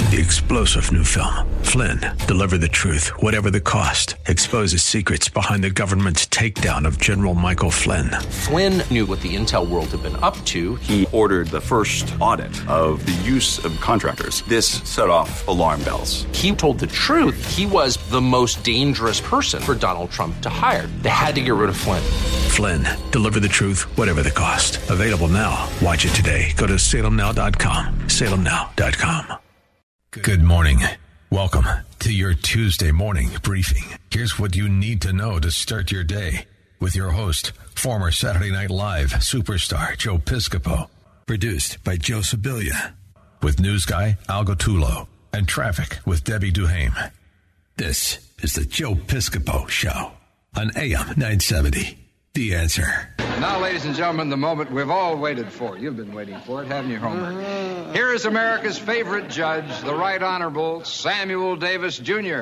The explosive new film, Flynn, deliver the truth, whatever the cost, exposes secrets behind the government's takedown of General Michael Flynn. Flynn knew what the intel world had been up to. He ordered the first audit of the use of contractors. This set off alarm bells. He told the truth. He was the most dangerous person for Donald Trump to hire. They had to get rid of Flynn. Flynn, deliver the truth, whatever the cost. Available now. Watch it today. Go to salemnow.com. salemnow.com. Good morning. Welcome to your Tuesday morning briefing. Here's what you need to know to start your day with your host, former Saturday Night Live superstar Joe Piscopo. Produced by Joe Sibilia. With news guy Al Gattullo and traffic with Debbie Duhame. This is the Joe Piscopo Show on AM 970. The Answer. Now, ladies and gentlemen, the moment we've all waited for. You've been waiting for it, haven't you, Homer? Here is America's favorite judge, the Right Honorable Samuel Davis, Jr.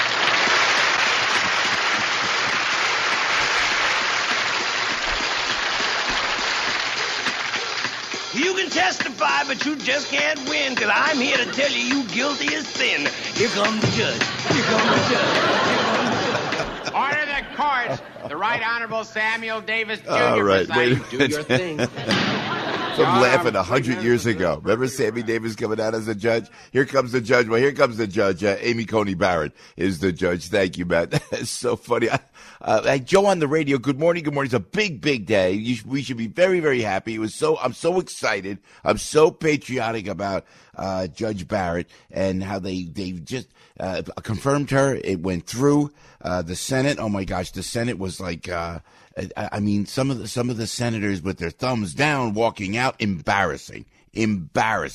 You can testify, but you just can't win, because I'm here to tell you guilty as sin. Here comes the judge. Here comes the judge. Here comes the judge. Order the court. The Right Honorable Samuel Davis Jr. All right, wait presiding. Do your thing. I'm laughing 100 years ago. Remember Sammy Davis coming out as a judge? Here comes the judge. Well, here comes the judge. Amy Coney Barrett is the judge. Thank you, Matt. That's so funny. Joe on the radio. Good morning. Good morning. It's a big, big day. We should be very, very happy. I'm so excited. I'm so patriotic about Judge Barrett and how they just confirmed her. It went through the Senate. Oh my gosh, the Senate was like. I mean, some of the senators with their thumbs down walking out, embarrassing. And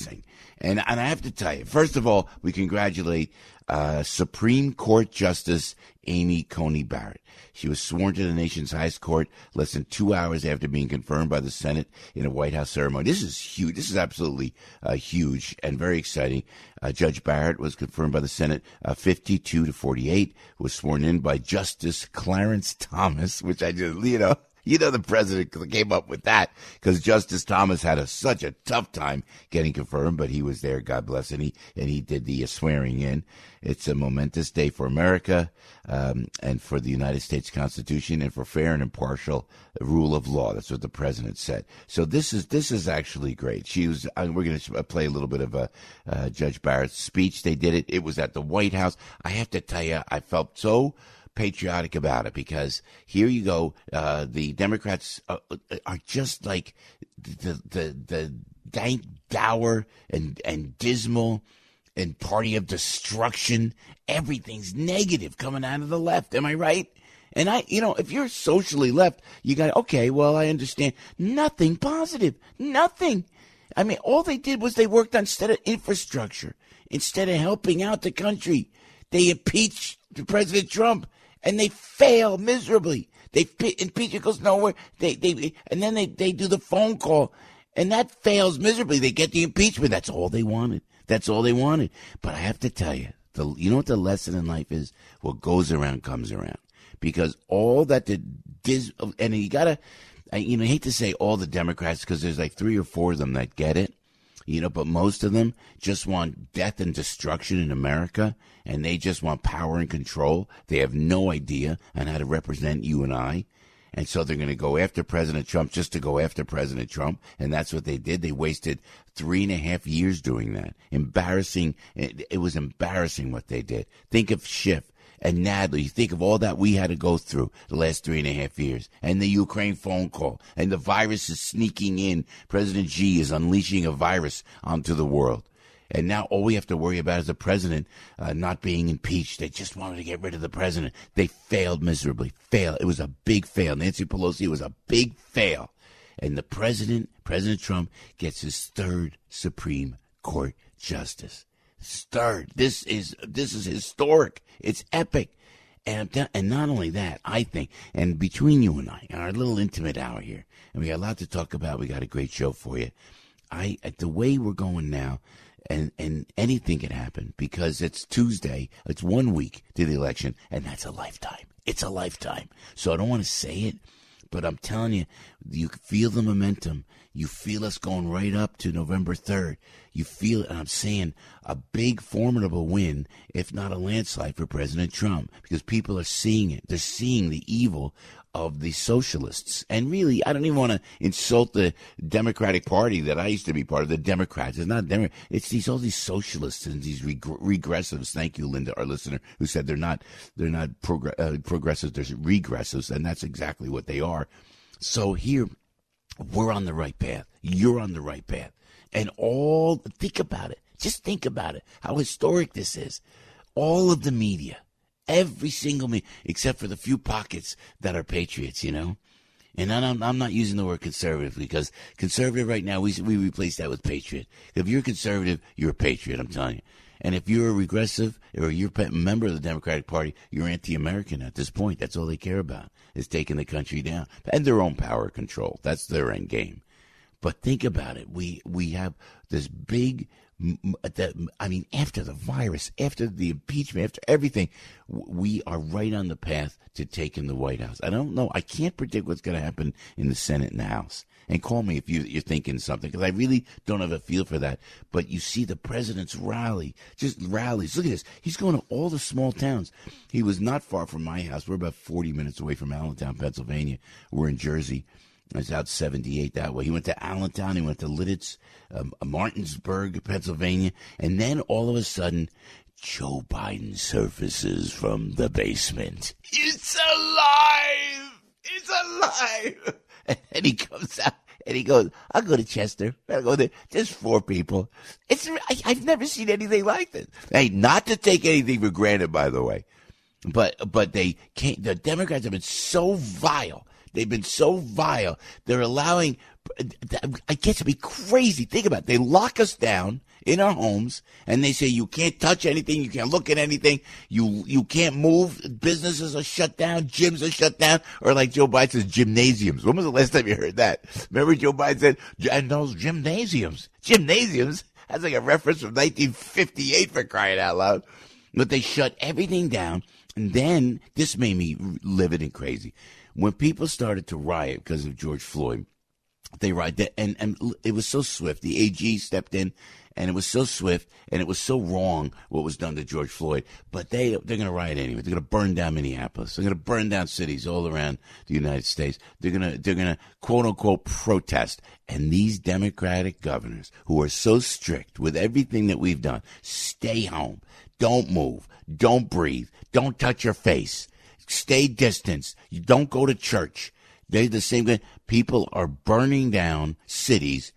I have to tell you, first of all, we congratulate Supreme Court Justice Amy Coney Barrett. She was sworn to the nation's highest court less than 2 hours after being confirmed by the Senate in a White House ceremony. This is huge. This is absolutely huge and very exciting. Judge Barrett was confirmed by the Senate 52-48, was sworn in by Justice Clarence Thomas, which I just, the president came up with that because Justice Thomas had such a tough time getting confirmed, but he was there, God bless, and he did the swearing in. It's a momentous day for America and for the United States Constitution and for fair and impartial rule of law. That's what the president said. So this is actually great. We're going to play a little bit of Judge Barrett's speech. They did it. It was at the White House. I have to tell you, I felt so patriotic about it because here you go. The Democrats are just like the dank, dour, and dismal and party of destruction. Everything's negative coming out of the left. Am I right? And if you're socially left, you got, okay, well, I understand. Nothing positive. Nothing. I mean, all they did was they worked on instead of infrastructure, instead of helping out the country, they impeached President Trump. And they fail miserably. They impeach, it goes nowhere. And then they do the phone call, and that fails miserably. They get the impeachment. That's all they wanted. But I have to tell you, you know what the lesson in life is? What goes around comes around. Because all that and you gotta, I hate to say all the Democrats because there's like 3 or 4 of them that get it. But most of them just want death and destruction in America, and they just want power and control. They have no idea on how to represent you and I. And so they're going to go after President Trump just to go after President Trump. And that's what they did. They wasted 3.5 years doing that. Embarrassing. It was embarrassing what they did. Think of Schiff and Nadler. You think of all that we had to go through the last 3.5 years, and the Ukraine phone call, and the virus is sneaking in. President Xi is unleashing a virus onto the world. And now all we have to worry about is the president not being impeached. They just wanted to get rid of the president. They failed miserably. It was a big fail. Nancy Pelosi, it was a big fail. And the President Trump, gets his 3rd Supreme Court justice. Third. This is historic. It's epic. And not only that, I think, and between you and I, our little intimate hour here, and we got a lot to talk about. We got a great show for you. The way we're going now, and anything can happen because it's Tuesday. It's 1 week to the election, and that's a lifetime. It's a lifetime. So I don't want to say it, But I'm telling you, you feel the momentum. You feel us going right up to November 3rd. You feel it, and I'm saying a big, formidable win, if not a landslide, for President Trump, because people are seeing it. They're seeing the evil of the socialists. And really, I don't even want to insult the Democratic Party that I used to be part of, the Democrats. It's not Democrats. It's all these socialists and these regressives. Thank you, Linda, our listener, who said they're not progressives, they're regressives, and that's exactly what they are. So here, we're on the right path. You're on the right path. And think about it. Just think about it, how historic this is. All of the media, every single media, except for the few pockets that are patriots, you know. And I'm not using the word conservative, because conservative right now, we replace that with patriot. If you're conservative, you're a patriot, I'm telling you. And if you're a regressive or you're a member of the Democratic Party, you're anti-American at this point. That's all they care about, is taking the country down. And their own power control. That's their end game. But think about it. We have this big, after the virus, after the impeachment, after everything, we are right on the path to taking the White House. I don't know. I can't predict what's going to happen in the Senate and the House. And call me if you're thinking something, because I really don't have a feel for that. But you see the president's just rallies. Look at this. He's going to all the small towns. He was not far from my house. We're about 40 minutes away from Allentown, Pennsylvania. We're in Jersey. It's out 78 that way. He went to Allentown. He went to Lidditz, Martinsburg, Pennsylvania. And then all of a sudden, Joe Biden surfaces from the basement. It's alive! It's alive! And he comes out and he goes, I'll go to Chester. I'll go there. Just 4 people. I've never seen anything like this. Hey, not to take anything for granted, by the way. But they can't. The Democrats have been so vile. They've been so vile. They're allowing, I guess it'd be crazy. Think about it. They lock us down in our homes, and they say you can't touch anything, you can't look at anything, you can't move, businesses are shut down, gyms are shut down, or like Joe Biden says, gymnasiums. When was the last time you heard that? Remember Joe Biden said, and those gymnasiums? That's like a reference from 1958, for crying out loud. But they shut everything down, and then this made me livid and crazy. When people started to riot because of George Floyd, they rioted, and it was so swift. The AG stepped in, and it was so swift, and it was so wrong what was done to George Floyd. But they're going to riot anyway. They're going to burn down Minneapolis. They're going to burn down cities all around the United States. They're going to quote unquote protest. And these Democratic governors who are so strict with everything that we've done, stay home, don't move, don't breathe, don't touch your face. Stay distanced. You don't go to church. They're the same guy. People are burning down cities,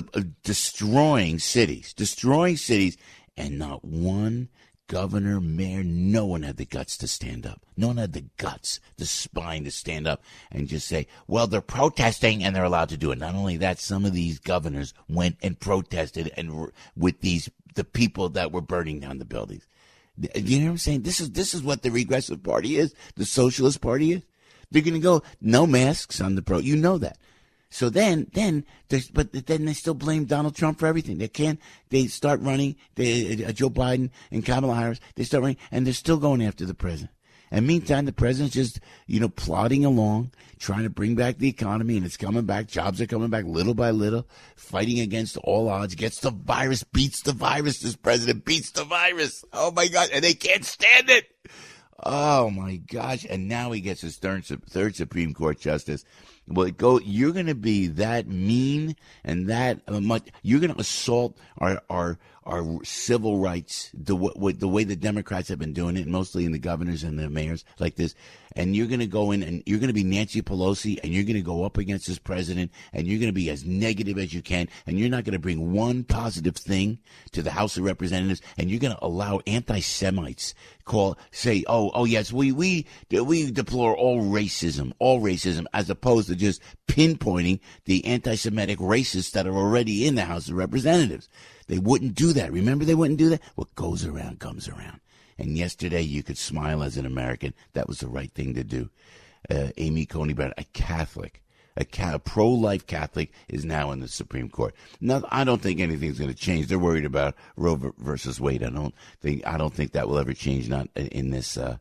destroying cities, and not one governor, mayor, no one had the guts to stand up. No one had the guts, the spine to stand up and just say, well, they're protesting and they're allowed to do it. Not only that, some of these governors went and protested and with the people that were burning down the buildings. You know what I'm saying? This is what the regressive party is. The socialist party is. They're going to go no masks on the you know that. So then they still blame Donald Trump for everything. They start running, Joe Biden and Kamala Harris, they start running, and they're still going after the president. And meantime, the president's just, plodding along, trying to bring back the economy, and it's coming back. Jobs are coming back little by little, fighting against all odds, gets the virus, beats the virus. This president beats the virus. Oh, my God. And they can't stand it. Oh, my gosh. And now he gets his third Supreme Court justice. Well, you're going to be that mean and that much. You're going to assault our civil rights the way the Democrats have been doing it, mostly in the governors and the mayors like this. And you're going to go in and you're going to be Nancy Pelosi, and you're going to go up against this president, and you're going to be as negative as you can, and you're not going to bring one positive thing to the House of Representatives, and you're going to allow anti-Semites say, oh yes, we deplore all racism, as opposed to just pinpointing the anti-Semitic racists that are already in the House of Representatives. They wouldn't do that. Remember, they wouldn't do that? What goes around comes around. And yesterday, you could smile as an American. That was the right thing to do. Amy Coney Barrett, a Catholic, a pro-life Catholic, is now in the Supreme Court. Now, I don't think anything's going to change. They're worried about Roe versus Wade. I don't think that will ever change. Not in this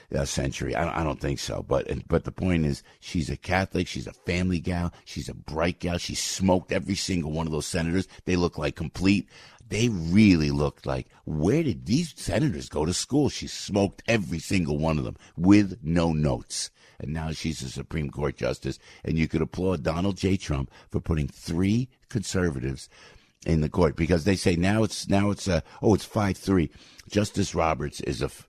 century. I don't think so. But the point is, she's a Catholic. She's a family gal. She's a bright gal. She smoked every single one of those senators. They look like complete. They really looked like, where did these senators go to school? She smoked every single one of them with no notes. And now she's a Supreme Court justice. And you could applaud Donald J. Trump for putting 3 conservatives in the court, because they say now it's 5-3. Justice Roberts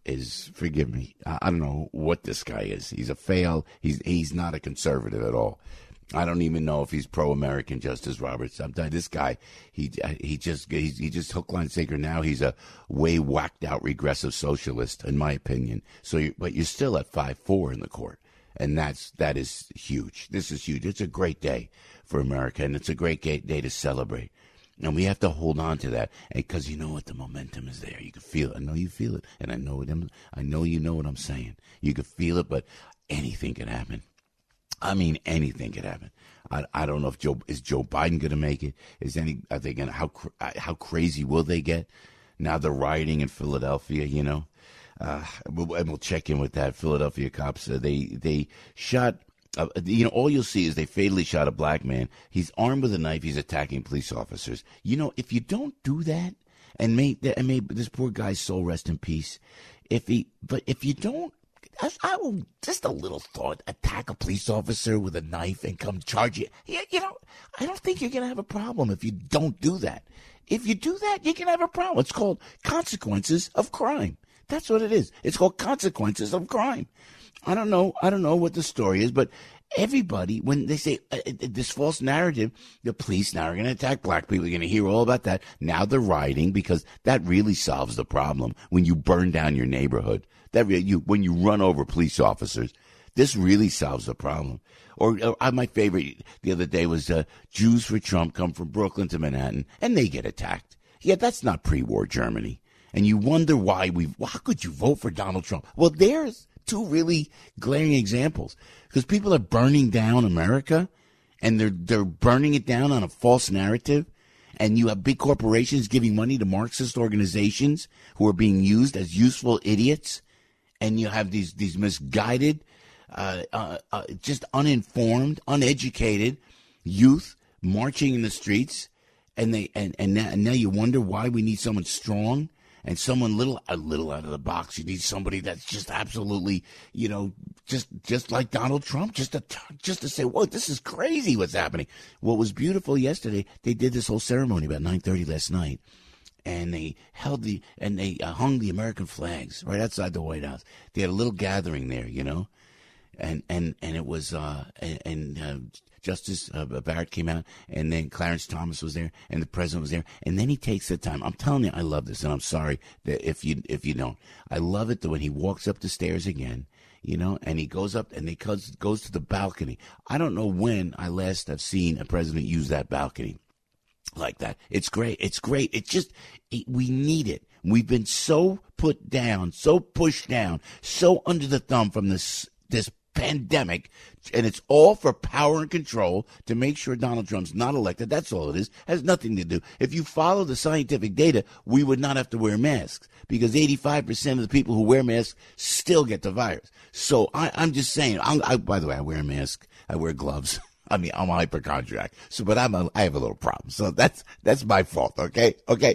is forgive me, I don't know what this guy is. He's a fail. He's not a conservative at all. I don't even know if he's pro-American, Justice Roberts. I'm telling you, this guy, he just hook, line, sinker. Now he's a way whacked out regressive socialist, in my opinion. But you're still at 5-4 in the court, and that is huge. This is huge. It's a great day for America, and it's a great day to celebrate. And we have to hold on to that, because you know what, the momentum is there. You can feel it. I know you feel it, and I know you know what I'm saying. You can feel it, but anything can happen. I mean, anything could happen. I don't know if Joe Biden going to make it? Are they going to, how crazy will they get? Now they're rioting in Philadelphia, you know. And we'll check in with that. Philadelphia cops, they shot. All you'll see is they fatally shot a black man. He's armed with a knife. He's attacking police officers. If you don't do that, and may this poor guy's soul rest in peace. If you don't, I will, just a little thought, attack a police officer with a knife and come charge you. I don't think you're going to have a problem if you don't do that. If you do that, you can have a problem. It's called consequences of crime. That's what it is. It's called consequences of crime. I don't know what the story is, but everybody, when they say this false narrative, the police now are going to attack black people. You're going to hear all about that. Now they're rioting, because that really solves the problem. When you burn down your neighborhood, when you run over police officers, this really solves the problem. Or my favorite the other day was Jews for Trump come from Brooklyn to Manhattan, and they get attacked. Yeah, that's not pre-war Germany. And you wonder why how could you vote for Donald Trump? Well, there's 2 really glaring examples, because people are burning down America, and they're burning it down on a false narrative. And you have big corporations giving money to Marxist organizations who are being used as useful idiots. And you have these misguided, just uninformed, uneducated youth marching in the streets, and now you wonder why we need someone strong and someone a little out of the box. You need somebody that's just absolutely, just like Donald Trump, just to say, whoa, this is crazy what's happening. What was beautiful yesterday, they did this whole ceremony about 9:30 last night. And they hung the American flags right outside the White House. They had a little gathering there, and it was Justice Barrett came out, and then Clarence Thomas was there, and the president was there, and then he takes the time. I'm telling you, I love this, and I'm sorry that if you don't, I love it that when he walks up the stairs again, and he goes up and he goes to the balcony. I don't know when I last have seen a president use that balcony like that. It's great. We need it. We've been so put down, so pushed down, so under the thumb from this pandemic, and it's all for power and control to make sure Donald Trump's not elected. That's all it is. It has nothing to do. If you follow the scientific data, we would not have to wear masks, because 85% of the people who wear masks still get the virus. So I'm just saying, by the way, I wear a mask. I wear gloves. I mean, I'm a hypochondriac, but I have a little problem. So that's my fault. Okay.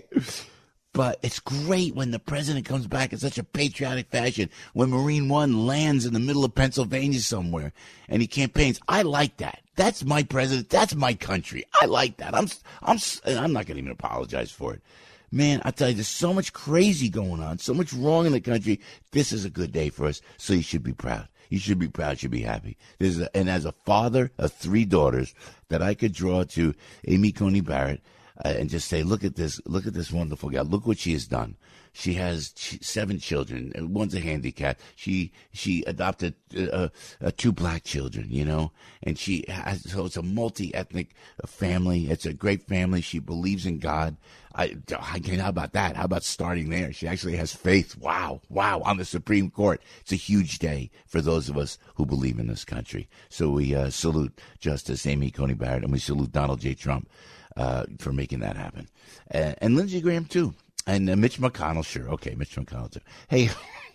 But it's great when the president comes back in such a patriotic fashion, when Marine One lands in the middle of Pennsylvania somewhere and he campaigns. I like that. That's my president. That's my country. I like that. I'm not going to even apologize for it. Man, I tell you, there's so much crazy going on, so much wrong in the country. This is a good day for us, so you should be proud. You should be proud. You should be happy. And as a father of 3 daughters, that I could draw to Amy Coney Barrett and just say, look at this wonderful gal. Look what she has done. She has 7 children. One's a handicap. She adopted 2 black children, and so it's a multi-ethnic family. It's a great family. She believes in God. How about that? How about starting there? She actually has faith. Wow. On the Supreme Court. It's a huge day for those of us who believe in this country. So we salute Justice Amy Coney Barrett, and we salute Donald J. Trump for making that happen. And Lindsey Graham, too. And Mitch McConnell, sure. Okay, Mitch McConnell, too. Hey,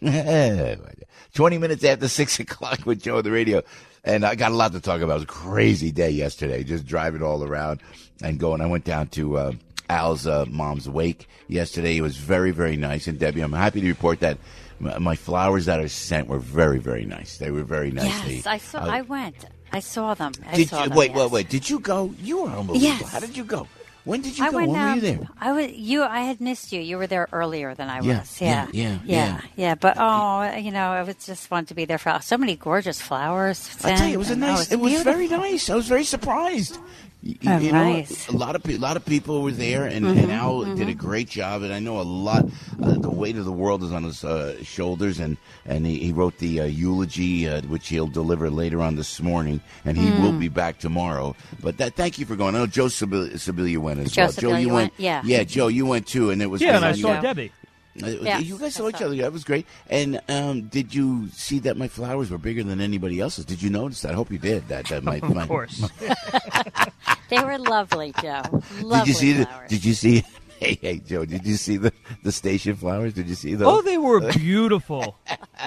20 minutes after 6 o'clock with Joe on the radio. And I got a lot to talk about. It was a crazy day yesterday, just driving all around and going. I went down to Al's mom's wake yesterday. It was very, very nice. And, Debbie, I'm happy to report that my flowers that are sent were very, very nice. They were very nice. Yes, I saw. I went. I saw them. Wait. Did you go? You were unbelievable. Yes. How did you go? When did you go? When were you there? I had missed you. You were there earlier than I was. Yeah. But it was just fun to be there for so many gorgeous flowers. I tell you, it was very nice. I was very surprised. You know, a lot of people were there, and Al did a great job. And I know a lot. The weight of the world is on his shoulders, and he wrote the eulogy, which he'll deliver later on this morning, and he will be back tomorrow. But thank you for going. I know Joe Sibilia went as well. Joe, you went? Yeah, Joe, you went too, and it was great. And I saw Debbie. You guys saw each other. That was great. And did you see that my flowers were bigger than anybody else's? Did you notice that? I hope you did. Of course. They were lovely, Joe. Lovely flowers. Did you see? Hey, Joe, did you see the station flowers? Did you see those? Oh, they were beautiful.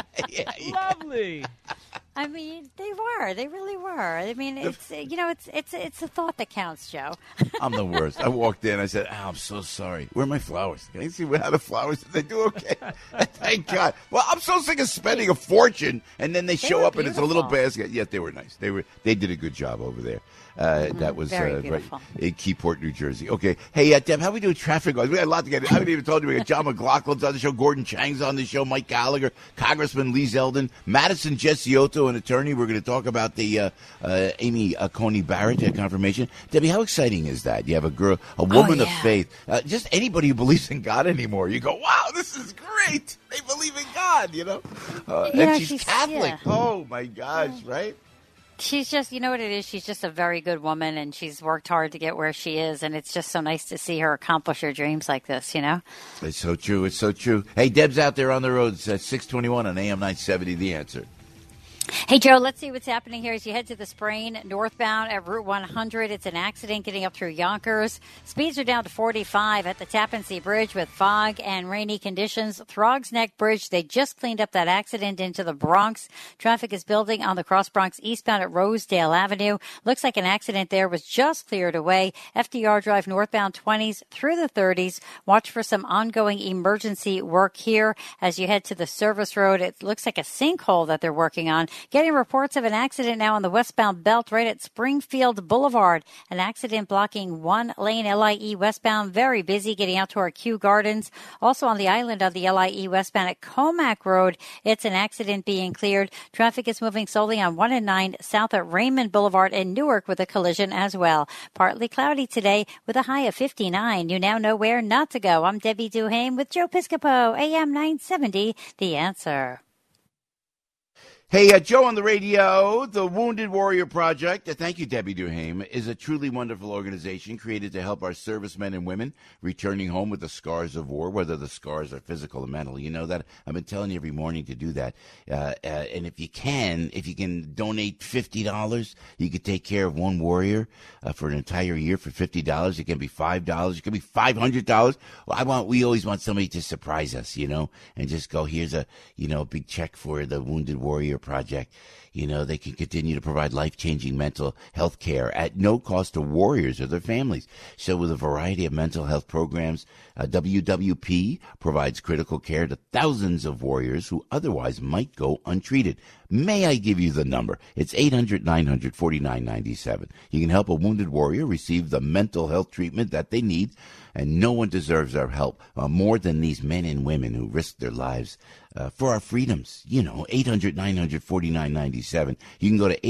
Lovely. I mean, they were. They really were. I mean, it's the thought that counts, Joe. I'm the worst. I walked in. I said, I'm so sorry. Where are my flowers? Can I see how the flowers? Did they do okay? Thank God. Well, I'm so sick of spending a fortune, and then they show up, and it's a little basket. Yes, they were nice. They did a good job over there. That was right in Keyport, New Jersey. Okay. Hey, Deb, how we doing traffic-wise? We got a lot to get into. I haven't even told you. We got John McLaughlin's on the show. Gordon Chang's on the show. Mike Gallagher. Congressman Lee Zeldin. Madison Gesiotto, an attorney. We're going to talk about the Amy Coney Barrett confirmation. Debbie, how exciting is that? You have a woman of faith. Just anybody who believes in God anymore. You go, wow, this is great. They believe in God, you know. And she's Catholic. Yeah. Oh, my gosh, right? She's just, you know what it is? She's just a very good woman, and she's worked hard to get where she is, and it's just so nice to see her accomplish her dreams like this, you know? It's so true. It's so true. Hey, Deb's out there on the roads at 621 on AM 970, The Answer. Hey, Joe, let's see what's happening here as you head to the Sprain northbound at Route 100. It's an accident getting up through Yonkers. Speeds are down to 45 at the Tappan Zee Bridge with fog and rainy conditions. Throgs Neck Bridge, they just cleaned up that accident into the Bronx. Traffic is building on the Cross Bronx eastbound at Rosedale Avenue. Looks like an accident there was just cleared away. FDR Drive northbound 20s through the 30s. Watch for some ongoing emergency work here as you head to the service road. It looks like a sinkhole that they're working on. Getting reports of an accident now on the westbound belt right at Springfield Boulevard. An accident blocking one lane LIE westbound. Very busy getting out to our Kew Gardens. Also on the island of the LIE westbound at Comac Road. It's an accident being cleared. Traffic is moving slowly on 1 and 9 south at Raymond Boulevard in Newark with a collision as well. Partly cloudy today with a high of 59. You now know where not to go. I'm Debbie Duhame with Joe Piscopo, AM 970, The Answer. Hey, Joe on the radio. The Wounded Warrior Project, thank you, Debbie Duhame, is a truly wonderful organization created to help our servicemen and women returning home with the scars of war, whether the scars are physical or mental. You know that? I've been telling you every morning to do that. And if you can donate $50, you could take care of one warrior for an entire year for $50. It can be $5. It can be $500. We always want somebody to surprise us, you know, and just go, here's a big check for the Wounded Warrior Project. You know, they can continue to provide life-changing mental health care at no cost to warriors or their families. So with a variety of mental health programs, WWP provides critical care to thousands of warriors who otherwise might go untreated. May I give you the number? It's 800-900-4997. You can help a wounded warrior receive the mental health treatment that they need, and no one deserves our help more than these men and women who risk their lives for our freedoms. 800-900-4997. You can go to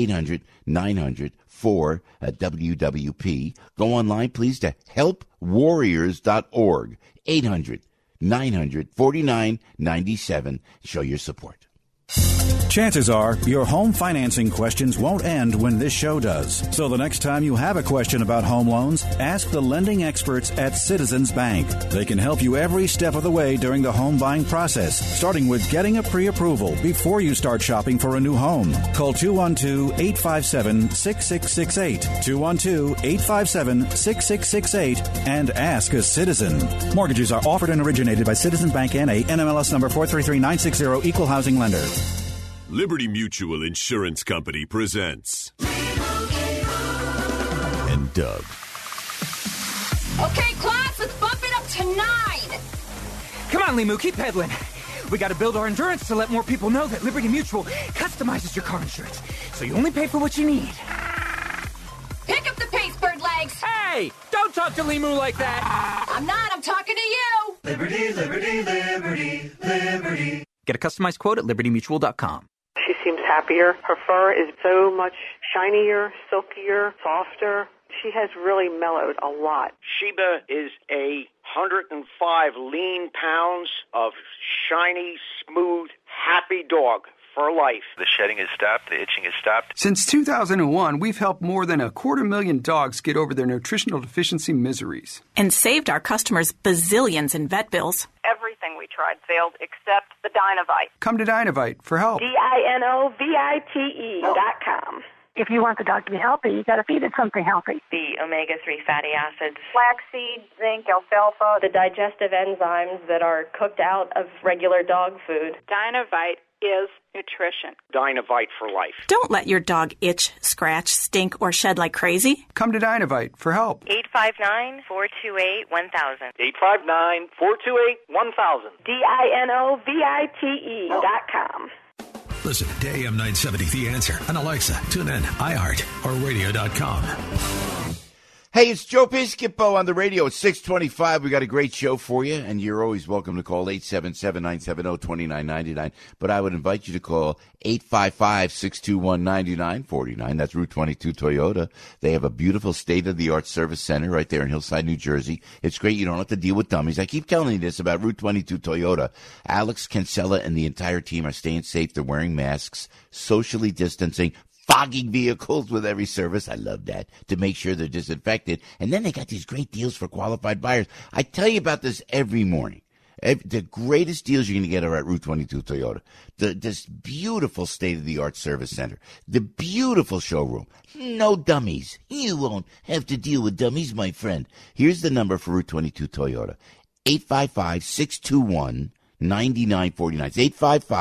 800-900-4WWP. Go online, please, to helpwarriors.org. 800-900-4997. Show your support. Chances are your home financing questions won't end when this show does. So the next time you have a question about home loans, ask the lending experts at Citizens Bank. They can help you every step of the way during the home buying process, starting with getting a pre-approval before you start shopping for a new home. Call 212-857-6668, 212-857-6668, and ask a citizen. Mortgages are offered and originated by Citizens Bank N.A., NMLS number 433960, Equal Housing Lender. Liberty Mutual Insurance Company presents And Doug. Okay, class, let's bump it up to 9. Come on, Limu, keep pedaling. We got to build our endurance to let more people know that Liberty Mutual customizes your car insurance, so you only pay for what you need. Pick up the pace, bird legs. Hey, don't talk to Limu like that. I'm not, I'm talking to you. Liberty, liberty, liberty, liberty. Get a customized quote at libertymutual.com. She seems happier. Her fur is so much shinier, silkier, softer. She has really mellowed a lot. Sheba is 105 lean pounds of shiny, smooth, happy dog for life. The shedding has stopped. The itching has stopped. Since 2001, we've helped more than 250,000 dogs get over their nutritional deficiency miseries. And saved our customers bazillions in vet bills. Everything we tried failed except the Dinovite. Come to Dinovite for help. DINOVITE.com. If you want the dog to be healthy, you got to feed it something healthy. The omega-3 fatty acids. Flaxseed, zinc, alfalfa. The digestive enzymes that are cooked out of regular dog food. Dinovite is nutrition. Dinovite for life. Don't let your dog itch, scratch, stink, or shed like crazy. Come to Dinovite for help. 859-428-1000. 859-428-1000. DINOVITE.com. Listen to AM 970 The Answer on Alexa, TuneIn, iHeart, or radio.com. Hey, it's Joe Piscopo on the radio. It's 6:25. We got a great show for you, and you're always welcome to call 877-970-2999. But I would invite you to call 855-621-9949. That's Route 22 Toyota. They have a beautiful state-of-the-art service center right there in Hillside, New Jersey. It's great. You don't have to deal with dummies. I keep telling you this about Route 22 Toyota. Alex Kinsella and the entire team are staying safe. They're wearing masks, socially distancing, fogging vehicles with every service. I love that, to make sure they're disinfected. And then they got these great deals for qualified buyers. I tell you about this every morning. The greatest deals you're going to get are at Route 22 Toyota. This beautiful state-of-the-art service center. The beautiful showroom. No dummies. You won't have to deal with dummies, my friend. Here's the number for Route 22 Toyota. 855-621-9949. 9949. It's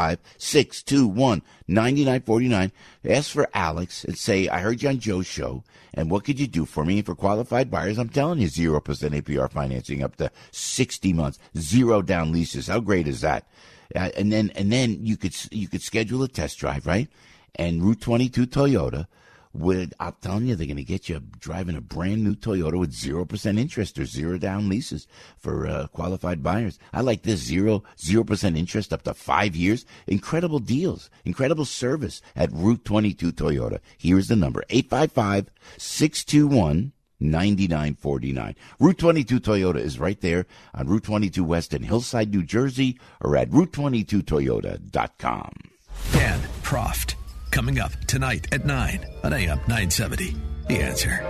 855-621-9949. Ask for Alex and say, I heard you on Joe's show, and what could you do for me? And for qualified buyers, I'm telling you, 0% APR financing up to 60 months, 0 down leases. How great is that? And then you could schedule a test drive, right? And Route 22 Toyota I'm telling you, they're going to get you driving a brand new Toyota with 0% interest or 0 down leases for qualified buyers. I like this 0% interest up to 5 years. Incredible deals, incredible service at Route 22 Toyota. Here's the number, 855-621-9949. Route 22 Toyota is right there on Route 22 West in Hillside, New Jersey, or at Route22Toyota.com. Dan Proft. Coming up tonight at 9 on AM 970. The Answer.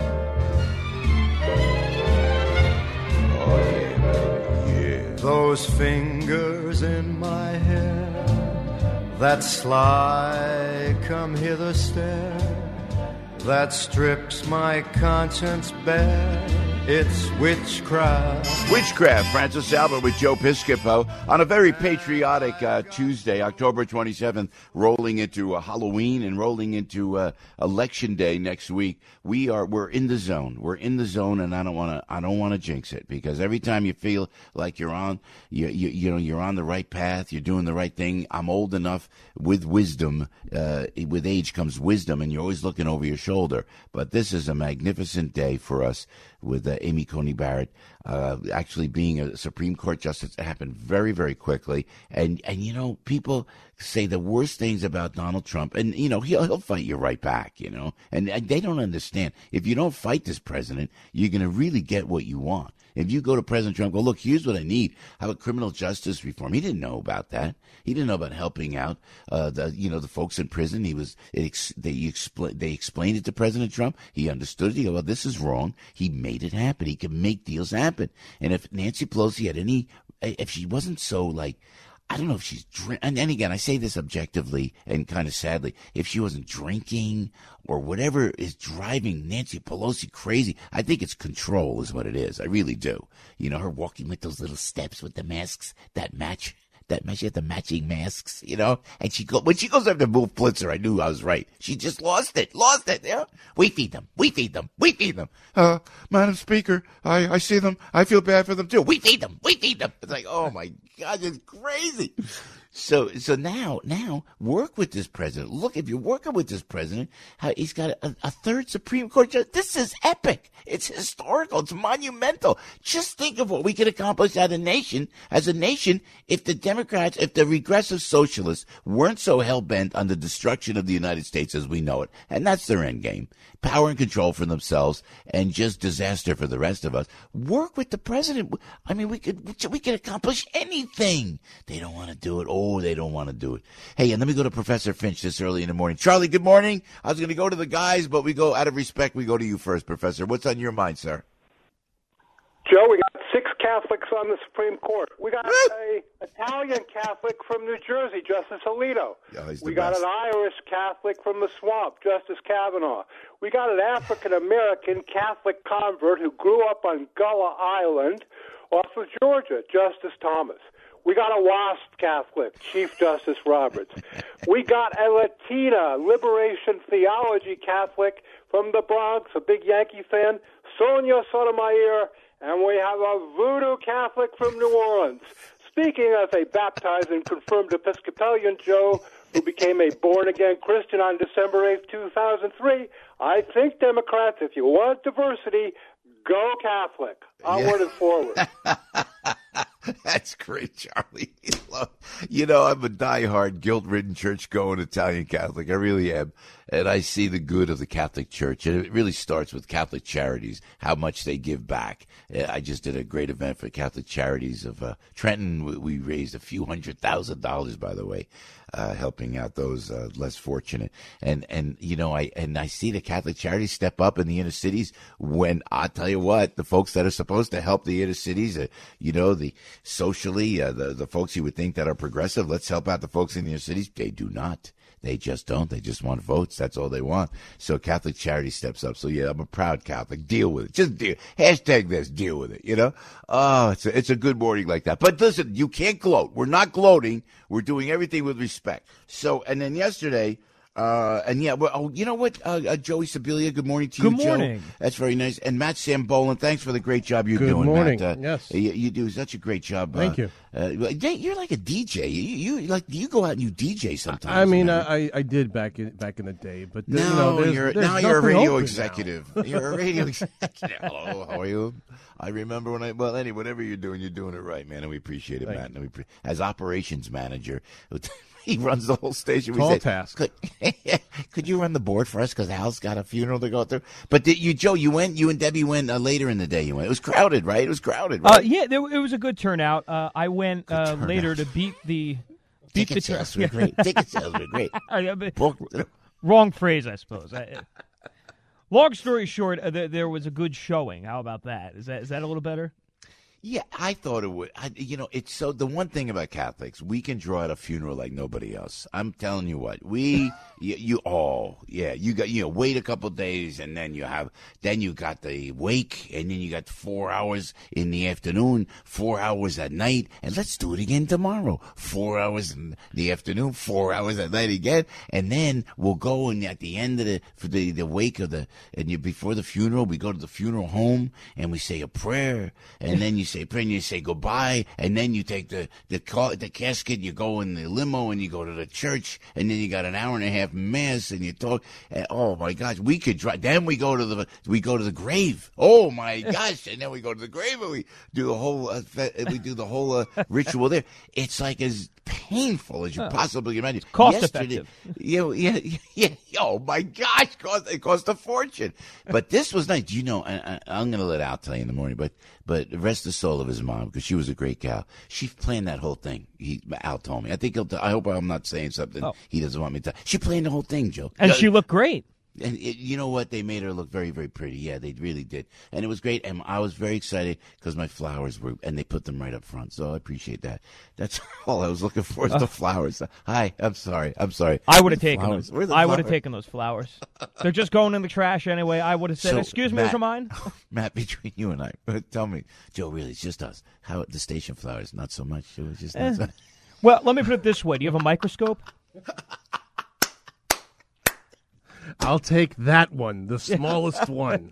Yeah. Those fingers in my hair, that sly come hither stare, that strips my conscience bare. It's witchcraft. Witchcraft, Francis Albert with Joe Piscopo on a very patriotic Tuesday, October 27th, rolling into Halloween and rolling into Election Day next week. We're in the zone. We're in the zone, and I don't want to jinx it, because every time you feel like you're on you're on the right path, you're doing the right thing. I'm old enough with wisdom. With age comes wisdom, and you're always looking over your shoulder. But this is a magnificent day for us with Amy Coney Barrett actually being a Supreme Court justice. It happened very, very quickly. And you know, people say the worst things about Donald Trump, and, you know, he'll fight you right back, you know. And they don't understand. If you don't fight this president, you're going to really get what you want. If you go to President Trump, go, look, here's what I need. How about criminal justice reform? He didn't know about that. He didn't know about helping out the folks in prison. They explained it to President Trump. He understood it. He go, well, this is wrong. He made it happen. He could make deals happen. And if Nancy Pelosi had if she wasn't so like, I don't know if she's and again, I say this objectively and kind of sadly, if she wasn't drinking or whatever is driving Nancy Pelosi crazy, I think it's control is what it is. I really do. You know, her walking with those little steps with the masks that match. She had the matching masks, you know, and when she goes after Wolf Blitzer, I knew I was right. She just lost it, yeah. We feed them. Madam Speaker, I see them. I feel bad for them too. We feed them. It's like, oh my God, it's crazy. So now work with this president. Look, if you're working with this president, he's got a third Supreme Court judge. This is epic. It's historical. It's monumental. Just think of what we could accomplish as a nation, if the Democrats, if the regressive socialists weren't so hell-bent on the destruction of the United States as we know it. And that's their end game. Power and control for themselves and just disaster for the rest of us. Work with the president. I mean, we could accomplish anything. They don't want to do it. Oh, they don't want to do it. Hey, and let me go to Professor Finch this early in the morning. Charlie, good morning. I was going to go to the guys, but we go out of respect. We go to you first, Professor. What's on your mind, sir? Joe, we got 6 Catholics on the Supreme Court. We got an Italian Catholic from New Jersey, Justice Alito. Yeah, we got an Irish Catholic from the Swamp, Justice Kavanaugh. We got an African-American Catholic convert who grew up on Gullah Island off of Georgia, Justice Thomas. We got a WASP Catholic, Chief Justice Roberts. We got a Latina Liberation Theology Catholic from the Bronx, a big Yankee fan, Sonia Sotomayor. And we have a voodoo Catholic from New Orleans. Speaking as a baptized and confirmed Episcopalian, Joe, who became a born-again Christian on December 8th, 2003, I think, Democrats, if you want diversity, go Catholic. Onward and forward. That's great, Charlie. You know, I'm a diehard, guilt-ridden, church-going Italian Catholic. I really am. And I see the good of the Catholic Church. And it really starts with Catholic Charities, how much they give back. I just did a great event for Catholic Charities of Trenton. We raised a few $100,000, by the way, helping out those less fortunate. And you know, I see the Catholic Charities step up in the inner cities when, I'll tell you what, the folks that are supposed to help the inner cities, you know, the socially, the folks you would think that are progressive, let's help out the folks in the inner cities. They do not. They just don't. They just want votes. That's all they want. So Catholic Charity steps up. So, yeah, I'm a proud Catholic. Deal with it. Just deal. Hashtag this. Deal with it, you know? Oh, it's a good morning like that. But listen, you can't gloat. We're not gloating. We're doing everything with respect. So, and then yesterday, you know what, Joey Sibilia, good morning to you, Good morning. Joe. That's very nice. And Matt Sambolin, thanks for the great job you're doing, morning. Matt. Yes. You do such a great job. Thank you. You're like a DJ. You go out and you DJ sometimes. I mean, I did back in the day, but now there's you're a radio open executive. You're a radio executive. Hello, how are you? I remember whatever you're doing it right, man, and we appreciate it, Matt. And as operations manager. He runs the whole station. Tall task. Could you run the board for us? Because Al's got a funeral to go through. But Joe, you and Debbie went later in the day. You went. It was crowded, right? It was crowded, right? Yeah, it was a good turnout. I went later to beat the ticket sales were great. Ticket sales were great. Wrong phrase, I suppose. Long story short, there was a good showing. How about that? Is that a little better? Yeah, I thought it would. It's so the one thing about Catholics, we can draw out a funeral like nobody else. I'm telling you what, wait a couple days, and then you got the wake, and then you got 4 hours in the afternoon, 4 hours at night, and let's do it again tomorrow. 4 hours in the afternoon, 4 hours at night again, and then we'll go and at the end of the wake of before the funeral, we go to the funeral home and we say a prayer, and then you say prayer and you say goodbye, and then you take the casket, you go in the limo and you go to the church, and then you got an hour and a half mass and you talk. And, oh my gosh, we could drive. Then we go to the grave. Oh my gosh, and then we go to the grave and we do the whole ritual there. It's like as painful as you possibly imagine. Cost effective. Yeah. Oh my gosh, it cost a fortune. But this was nice. You know, I'm going to let Al tell you in the morning, but rest the soul of his mom, because she was a great gal. She planned that whole thing. Al told me. I hope I'm not saying something he doesn't want me to. She planned the whole thing, Joe. And she looked great. And you know what? They made her look very, very pretty. Yeah, they really did. And it was great. And I was very excited because my flowers and they put them right up front. So I appreciate that. That's all I was looking for is the flowers. Hi, I'm sorry. I would have taken them. I would have taken those flowers. They're just going in the trash anyway. I would have said, excuse me, those are mine. Matt, between you and I, tell me, Joe, really, it's just us. How the station flowers, not so much. It was just Well, let me put it this way. Do you have a microscope? I'll take that one, the smallest one.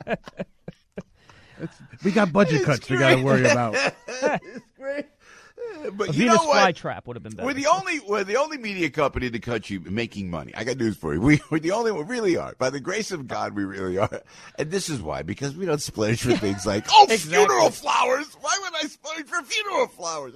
We got budget cuts we got to worry about. It's great. But a you Venus know what? flytrap would have been better. We're the only media company in the country making money. I got news for you. We're the only one. We really are. By the grace of God, we really are. And this is why. Because we don't splurge for things like, funeral flowers. Why would I splurge for funeral flowers?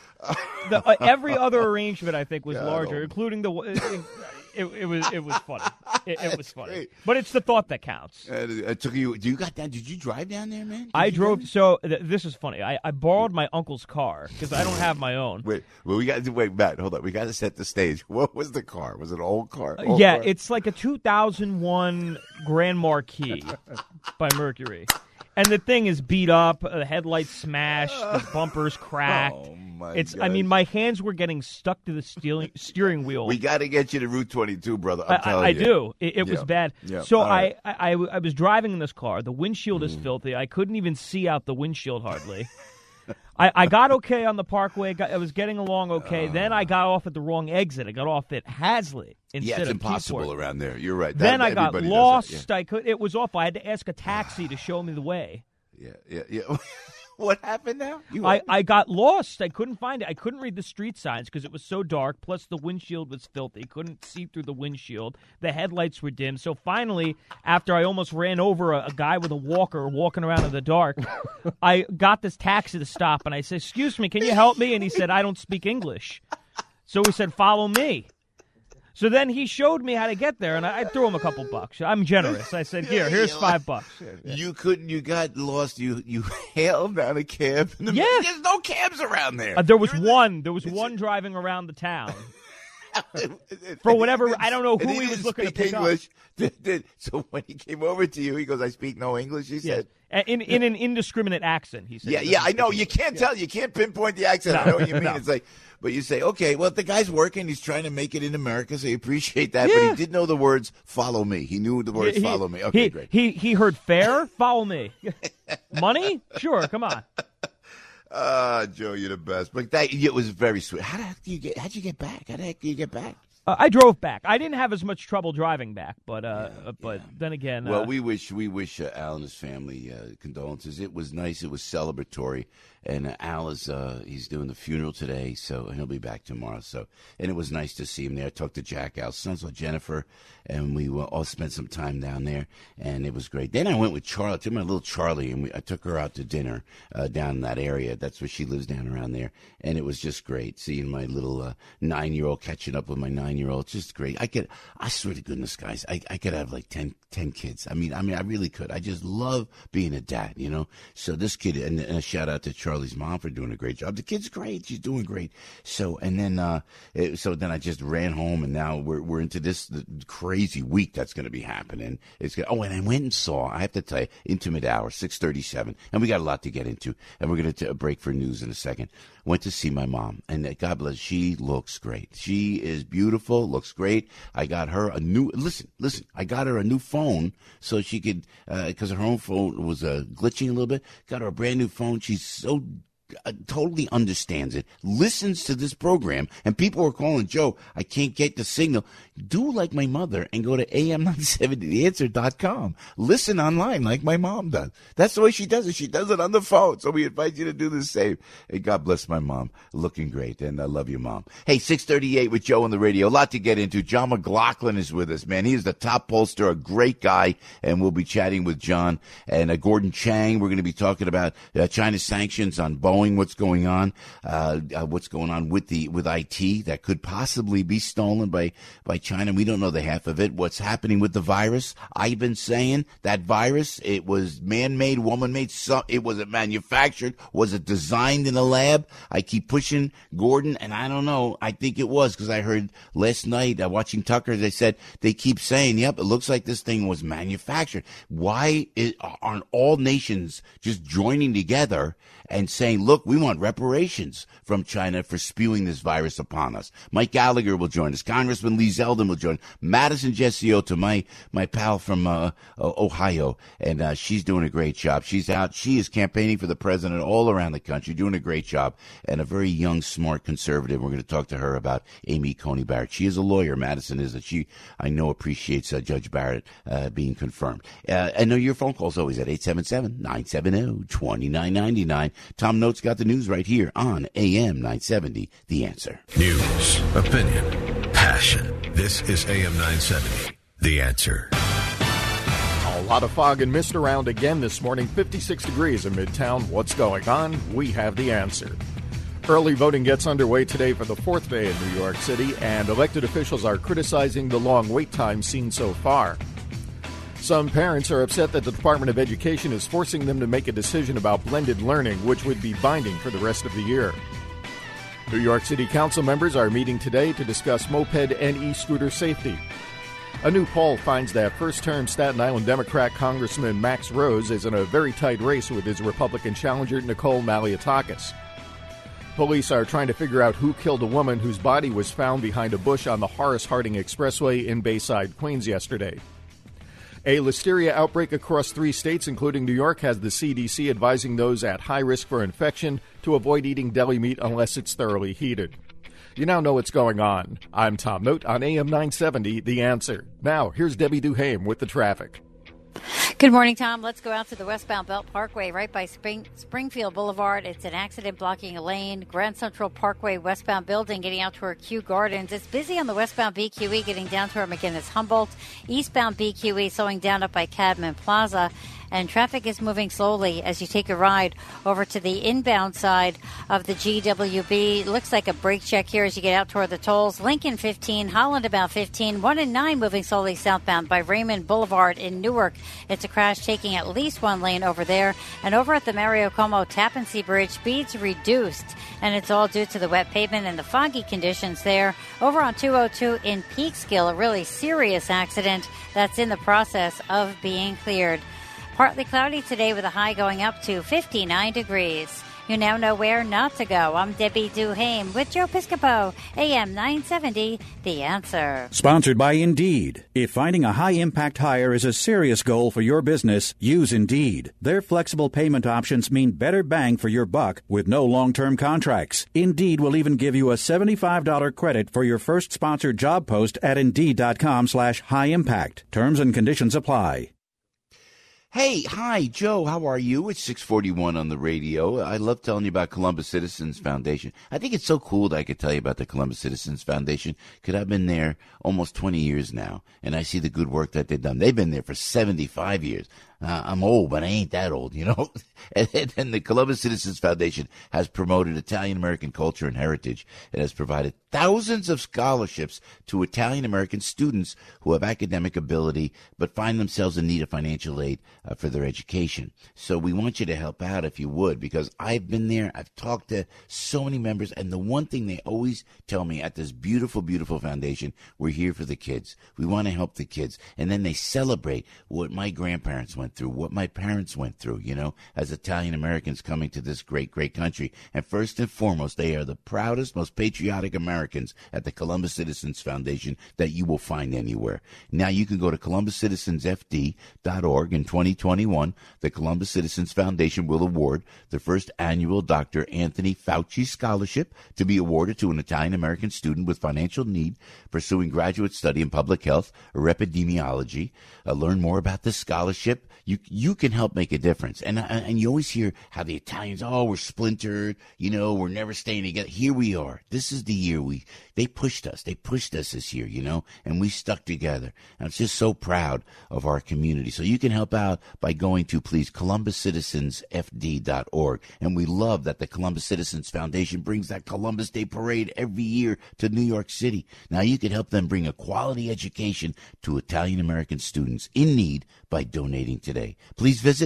Every other arrangement, I think, was larger, including the... It was funny. It was funny. Great. But it's the thought that counts. It took you. You got down? Did you drive down there, man? I drove. So this is funny. I borrowed my uncle's car because I don't have my own. Wait, Matt, hold on. We got to set the stage. What was the car? Was it an old car? Yeah, it's like a 2001 Grand Marquis by Mercury. And the thing is beat up, the headlights smashed, the bumpers cracked. Oh my God. I mean, my hands were getting stuck to the steering wheel. We got to get you to Route 22, brother. I'm telling you. I do. It was bad. Yeah. So I was driving in this car. The windshield is filthy. I couldn't even see out the windshield hardly. I got okay on the Parkway. I was getting along okay. Then I got off at the wrong exit. I got off at Haslett instead of it's impossible Keyport. around there. You're right. Then I got lost. Yeah. It was awful. I had to ask a taxi to show me the way. Yeah. What happened now? I got lost. I couldn't find it. I couldn't read the street signs because it was so dark. Plus, the windshield was filthy. Couldn't see through the windshield. The headlights were dim. So finally, after I almost ran over a guy with a walker walking around in the dark, I got this taxi to stop, and I said, "Excuse me, can you help me?" And he said, "I don't speak English." So he said, "Follow me." So then he showed me how to get there, and I threw him a couple bucks. I'm generous. I said, here's $5. You got lost. You hailed down a cab. There's no cabs around there. There was one driving around the town. For whatever, I don't know who he was looking to pick English. So when he came over to you, he goes, "I speak no English," he said. In an indiscriminate accent, he said. Yeah, I know. You can't tell. You can't pinpoint the accent. I know what you mean. It's like, but you say, okay, well, the guy's working. He's trying to make it in America, so you appreciate that. But he did know the words, "follow me." He knew the words, "follow me." Okay, great. He heard fare, follow me. Money? Sure, come on. Joe, you're the best. But it was very sweet. How'd you get back? How the heck did you get back? I drove back. I didn't have as much trouble driving back, but then again. Well, we wish Al and his family condolences. It was nice. It was celebratory, and Al is he's doing the funeral today, so he'll be back tomorrow. So, and it was nice to see him there. I talked to Jack, Al's son, so Jennifer, and we all spent some time down there, and it was great. Then I went with Charlie, to my little Charlie, and I took her out to dinner down in that area. That's where she lives, down around there, and it was just great seeing my little 9-year-old catching up with my 9-year-old. It's just great. I swear to goodness, guys, I could have like 10 kids. I mean, I really could. I just love being a dad, you know. So this kid, and a shout out to Charlie's mom for doing a great job. The kid's great. She's doing great. So, and then, then I just ran home, and now we're into this crazy week that's going to be happening. And I went and saw, I have to tell you, Intimate Hour, 6:37, and we got a lot to get into, and we're going to break for news in a second. Went to see my mom, and God bless, she looks great. She is beautiful, looks great. I got her a new, listen, I got her a new phone so she could, because her home phone was glitching a little bit, got her a brand new phone. She's so totally understands it, listens to this program, and people are calling, "Joe, I can't get the signal." Do like my mother and go to am970theanswer.com. Listen online like my mom does. That's the way she does it. She does it on the phone. So we invite you to do the same. Hey, God bless my mom. Looking great. And I love you, Mom. Hey, 6:38 with Joe on the radio. A lot to get into. John McLaughlin is with us, man. He is the top pollster, a great guy. And we'll be chatting with John and Gordon Chang. We're going to be talking about China's sanctions on Boeing. knowing what's going on with IT that could possibly be stolen by China. We don't know the half of it. What's happening with the virus? I've been saying that virus, it was man-made, woman-made. It wasn't manufactured. Was it designed in a lab? I keep pushing Gordon, and I don't know. I think it was, because I heard last night watching Tucker, they keep saying, yep, it looks like this thing was manufactured. Why aren't all nations just joining together and saying, look, we want reparations from China for spewing this virus upon us? Mike Gallagher will join us. Congressman Lee Zeldin will join. Madison Gesiota, my pal from Ohio, and she's doing a great job. She's out. She is campaigning for the president all around the country, doing a great job, and a very young, smart conservative. We're going to talk to her about Amy Coney Barrett. She is a lawyer. Madison is. She, I know, appreciates Judge Barrett being confirmed. I know your phone calls always at 877-970-2999. Tom Notes got the news right here on AM 970, The Answer. News, opinion, passion. This is AM 970, The Answer. A lot of fog and mist around again this morning. 56 degrees in Midtown. What's going on? We have the answer. Early voting gets underway today for the fourth day in New York City, and elected officials are criticizing the long wait time seen so far. Some parents are upset that the Department of Education is forcing them to make a decision about blended learning, which would be binding for the rest of the year. New York City Council members are meeting today to discuss moped and e-scooter safety. A new poll finds that first-term Staten Island Democrat Congressman Max Rose is in a very tight race with his Republican challenger Nicole Malliotakis. Police are trying to figure out who killed a woman whose body was found behind a bush on the Horace Harding Expressway in Bayside, Queens yesterday. A listeria outbreak across 3 states, including New York, has the CDC advising those at high risk for infection to avoid eating deli meat unless it's thoroughly heated. You now know what's going on. I'm Tom Note on AM 970, The Answer. Now, here's Debbie Duhame with the traffic. Good morning, Tom. Let's go out to the westbound Belt Parkway right by Springfield Boulevard. It's an accident blocking a lane. Grand Central Parkway westbound building getting out toward Kew Gardens. It's busy on the westbound BQE getting down toward McGinnis Humboldt. Eastbound BQE slowing down up by Cadman Plaza. And traffic is moving slowly as you take a ride over to the inbound side of the GWB. Looks like a brake check here as you get out toward the tolls. Lincoln 15, Holland about 15, 1 and 9 moving slowly southbound by Raymond Boulevard in Newark. It's a crash taking at least 1 lane over there. And over at the Mario Como Tappan Zee Bridge, speeds reduced. And it's all due to the wet pavement and the foggy conditions there. Over on 202 in Peekskill, a really serious accident that's in the process of being cleared. Partly cloudy today with a high going up to 59 degrees. You now know where not to go. I'm Debbie Duhame with Joe Piscopo, AM 970, The Answer. Sponsored by Indeed. If finding a high-impact hire is a serious goal for your business, use Indeed. Their flexible payment options mean better bang for your buck with no long-term contracts. Indeed will even give you a $75 credit for your first sponsored job post at Indeed.com/high-impact. Terms and conditions apply. Hey, hi, Joe. How are you? It's 641 on the radio. I love telling you about Columbus Citizens Foundation. I think it's so cool that I could tell you about the Columbus Citizens Foundation because I've been there almost 20 years now, and I see the good work that they've done. They've been there for 75 years. I'm old, but I ain't that old, you know. And the Columbus Citizens Foundation has promoted Italian-American culture and heritage. It has provided thousands of scholarships to Italian-American students who have academic ability but find themselves in need of financial aid for their education. So we want you to help out if you would, because I've been there. I've talked to so many members, and the one thing they always tell me at this beautiful, beautiful foundation, we're here for the kids. We want to help the kids. And then they celebrate what my grandparents went through, what my parents went through, you know, as Italian Americans coming to this great, great country. And first and foremost, they are the proudest, most patriotic Americans at the Columbus Citizens Foundation that you will find anywhere. Now you can go to columbuscitizensfd.org. In 2021, the Columbus Citizens Foundation will award the first annual Dr. Anthony Fauci Scholarship to be awarded to an Italian American student with financial need pursuing graduate study in public health or epidemiology. Learn more about this scholarship. you can help make a difference. And you always hear how the Italians, we're splintered, we're never staying together. Here we are. This is the year they pushed us. They pushed us this year, and we stuck together. And I'm just so proud of our community. So you can help out by going to, please, ColumbusCitizensFD.org. And we love that the Columbus Citizens Foundation brings that Columbus Day Parade every year to New York City. Now you can help them bring a quality education to Italian-American students in need by donating today. Please visit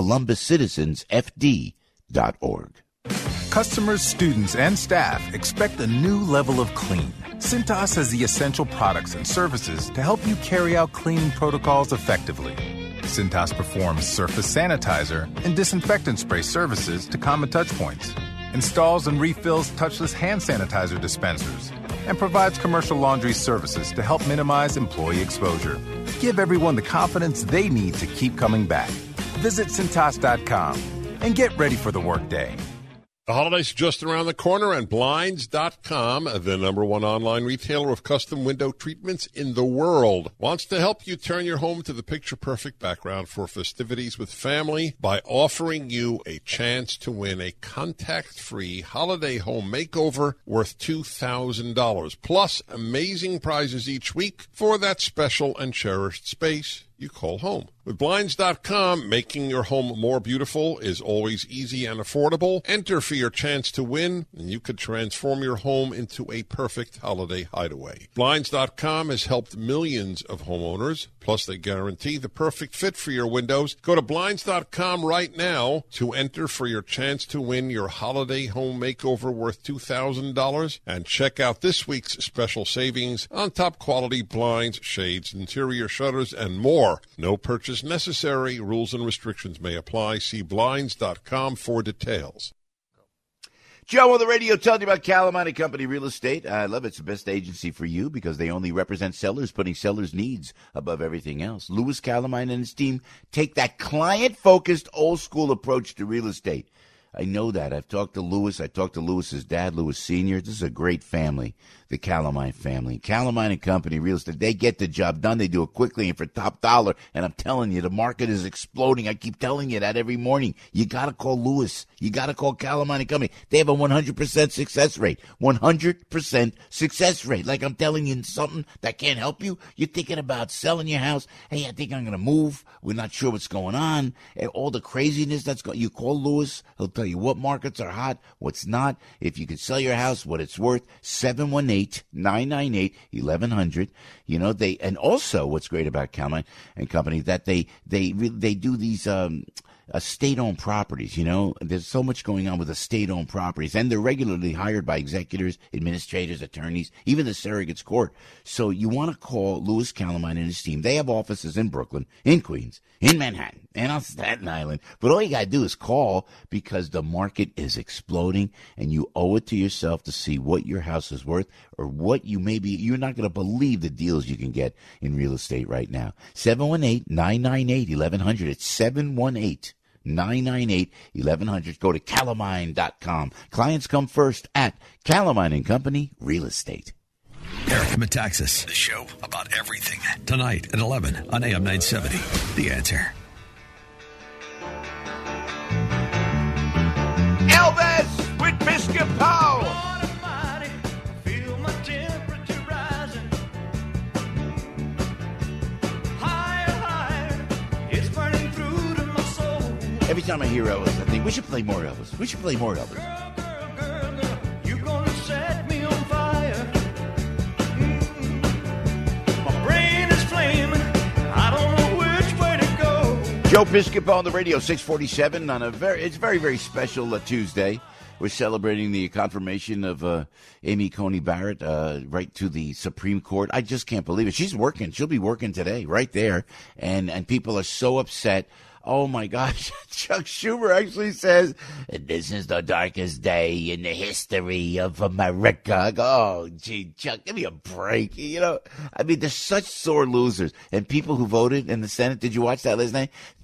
ColumbusCitizensFD.org. Customers, students, and staff expect a new level of clean. Cintas has the essential products and services to help you carry out cleaning protocols effectively. Cintas performs surface sanitizer and disinfectant spray services to common touchpoints, installs and refills touchless hand sanitizer dispensers, and provides commercial laundry services to help minimize employee exposure. Give everyone the confidence they need to keep coming back. Visit Cintas.com and get ready for the workday. The holidays are just around the corner, and Blinds.com, the number one online retailer of custom window treatments in the world, wants to help you turn your home to the picture-perfect background for festivities with family by offering you a chance to win a contact-free holiday home makeover worth $2,000, plus amazing prizes each week for that special and cherished space you call home. With Blinds.com, making your home more beautiful is always easy and affordable. Enter for your chance to win, and you could transform your home into a perfect holiday hideaway. Blinds.com has helped millions of homeowners, plus they guarantee the perfect fit for your windows. Go to Blinds.com right now to enter for your chance to win your holiday home makeover worth $2,000, and check out this week's special savings on top quality blinds, shades, interior shutters, and more. No purchase necessary. Rules and restrictions may apply. See Blinds.com for details. Joe on the radio telling you about Calamine & Company Real Estate. I love it. It's the best agency for you because they only represent sellers, putting sellers' needs above everything else. Louis Calamine and his team take that client-focused, old-school approach to real estate. I know that. I've talked to Louis. I talked to Louis's dad, Louis Sr. This is a great family, the Calamine family. Calamine & Company Real Estate, they get the job done. They do it quickly and for top dollar. And I'm telling you, the market is exploding. I keep telling you that every morning. You got to call Louis. You got to call Calamine & Company. They have a 100% success rate. 100% success rate. Like I'm telling you something that can't help you. You're thinking about selling your house. Hey, I think I'm going to move. We're not sure what's going on. And all the craziness that's going on. You call Louis. He'll tell you what markets are hot, what's not. If you can sell your house, what it's worth. 718-998-1100. And also what's great about Calamine & Company that they do these state-owned properties. There's so much going on with the state-owned properties, and they're regularly hired by executors, administrators, attorneys, even the surrogates court. So you want to call Louis Calamine and his team. They have offices in Brooklyn, in Queens, in Manhattan, and on Staten Island. But all you got to do is call because the market is exploding, and you owe it to yourself to see what your house is worth or what you're not going to believe the deals you can get in real estate right now. 718-998-1100. It's 718-998-1100. Go to calamine.com. Clients come first at Calamine & Company Real Estate. Eric Metaxas, the show about everything. Tonight at 11 on AM 970. The Answer. Elvis with Biscuit Pow. Every time I hear Elvis, I think we should play more Elvis. We should play more Elvis. You're gonna set me on fire. My brain is flaming. I don't know which way to go. Joe Piscopo on the radio, 647 on it's very, very special Tuesday. We're celebrating the confirmation of Amy Coney Barrett right to the Supreme Court. I just can't believe it. She's working. She'll be working today right there. And people are so upset. Oh, my gosh. Chuck Schumer actually says, this is the darkest day in the history of America. Oh, gee, Chuck, give me a break. They're such sore losers. And people who voted in the Senate, did you watch that last night?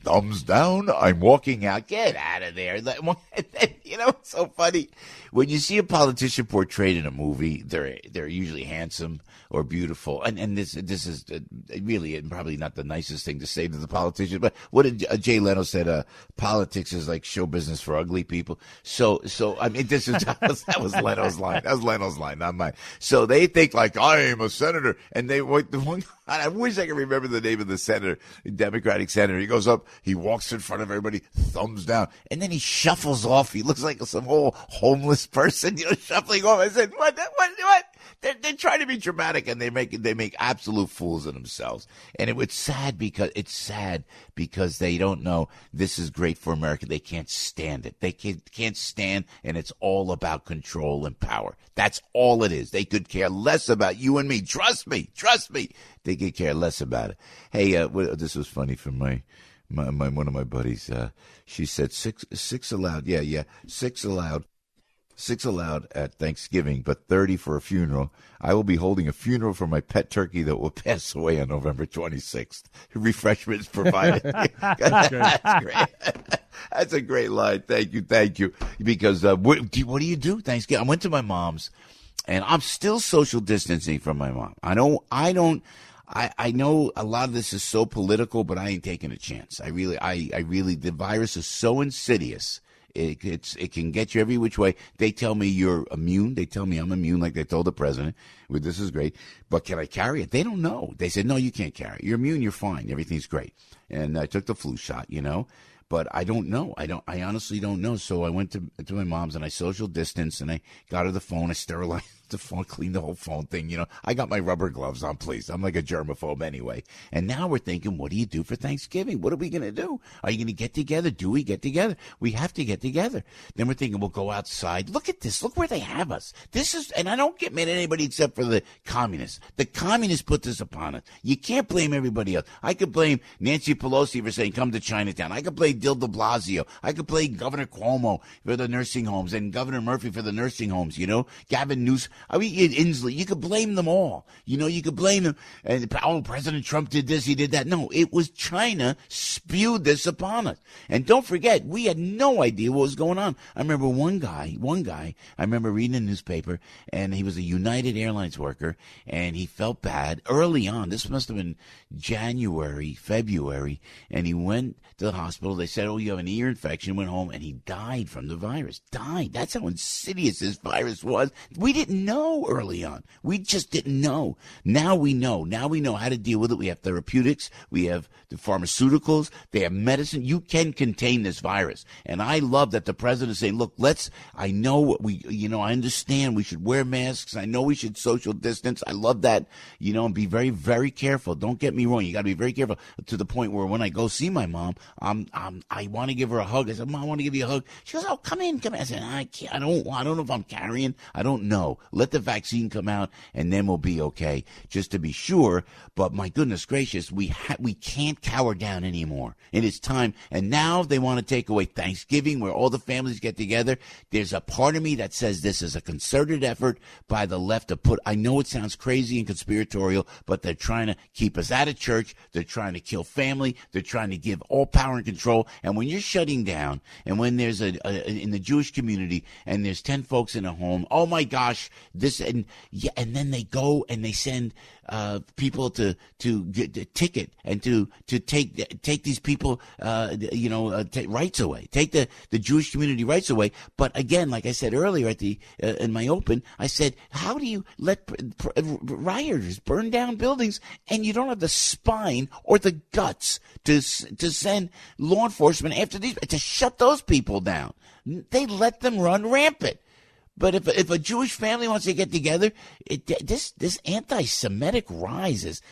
thumbs down, I'm walking out. Get out of there. You know, it's so funny. When you see a politician portrayed in a movie, they're usually handsome or beautiful. And this is really probably not the nicest thing to say to the politicians. But what did Jay Leno said, politics is like show business for ugly people. So I mean, that was Leno's line. That was Leno's line, not mine. So they think like, I am a senator. And I wish I could remember the name of the senator, the Democratic senator. He goes up, he walks in front of everybody, thumbs down, and then he shuffles off. He looks like some old homeless person, shuffling off. I said, what? They're trying to be dramatic, and they make absolute fools of themselves. And it's sad because they don't know this is great for America. They can't stand it. They can't stand, and it's all about control and power. That's all it is. They could care less about you and me. Trust me. They could care less about it. Hey, this was funny from my one of my buddies. She said six allowed. Yeah, 6 allowed. 6 allowed at Thanksgiving, but 30 for a funeral. I will be holding a funeral for my pet turkey that will pass away on November 26th. Refreshments provided. That's great. That's a great line. Thank you. Because what do you do Thanksgiving? I went to my mom's, and I'm still social distancing from my mom. I know a lot of this is so political, but I ain't taking a chance. I really, the virus is so insidious. It can get you every which way. They tell me you're immune. They tell me I'm immune, like they told the president. Well, this is great, but can I carry it? They don't know. They said, no, you can't carry it. You're immune. You're fine. Everything's great. And I took the flu shot, but I don't know. I honestly don't know. So I went to my mom's, and I social distanced, and I got her the phone. I sterilized the phone, cleaned the whole phone thing. I got my rubber gloves on, please. I'm like a germaphobe anyway. And now we're thinking, what do you do for Thanksgiving? What are we going to do? Are you going to get together? Do we get together? We have to get together. Then we're thinking, we'll go outside. Look at this. Look where they have us. And I don't get mad at anybody except for the communists. The communists put this upon us. You can't blame everybody else. I could blame Nancy Pelosi for saying, come to Chinatown. I could blame Bill de Blasio. I could blame Governor Cuomo for the nursing homes and Governor Murphy for the nursing homes, Gavin Newsom. I mean, Inslee, you could blame them all. You could blame them. And President Trump did this, he did that. No, it was China spewed this upon us. And don't forget, we had no idea what was going on. I remember one guy, I remember reading a newspaper, and he was a United Airlines worker, and he felt bad early on. This must have been January, February, and he went to the hospital. They said, you have an ear infection, went home, and he died from the virus. Died. That's how insidious this virus was. We didn't know early on. We just didn't know. Now we know. Now we know how to deal with it. We have therapeutics. We have the pharmaceuticals. They have medicine. You can contain this virus. And I love that the president is saying, look, I know I understand we should wear masks. I know we should social distance. I love that, and be very, very careful. Don't get me wrong. You got to be very careful, to the point where when I go see my mom, I want to give her a hug. I said, Mom, I want to give you a hug. She goes, oh, come in. I said, I can't. I don't know if I'm carrying. I don't know. Let the vaccine come out, and then we'll be okay, just to be sure. But my goodness gracious, we can't cower down anymore. It is time. And now they want to take away Thanksgiving, where all the families get together. There's a part of me that says this is a concerted effort by the left to I know it sounds crazy and conspiratorial, but they're trying to keep us out of church. They're trying to kill family. They're trying to give all power and control. And when you're shutting down, and when there's in the Jewish community, and there's 10 folks in a home, oh my gosh, and then they go and they send people to get a ticket and to take these people rights away, take the Jewish community rights away. But again, like I said earlier in my open, I said, how do you let rioters burn down buildings and you don't have the spine or the guts to send law enforcement after these, to shut those people down? They let them run rampant. But if a Jewish family wants to get together, this anti-Semitic rise is,